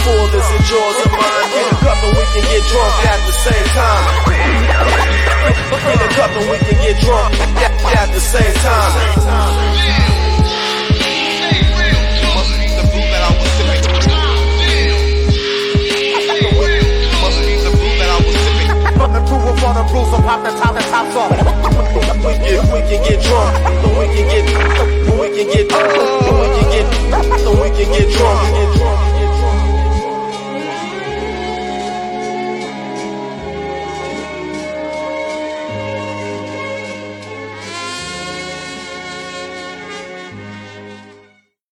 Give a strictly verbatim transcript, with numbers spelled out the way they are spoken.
full, is it yours or mine? Get a cup and we can get drunk at the same time. Get a cup and we can get drunk at the same time. On the brew, so pop the top, the tops off. We can, we can get drunk, so we can get, we can get, we can get, so we can get drunk, get drunk.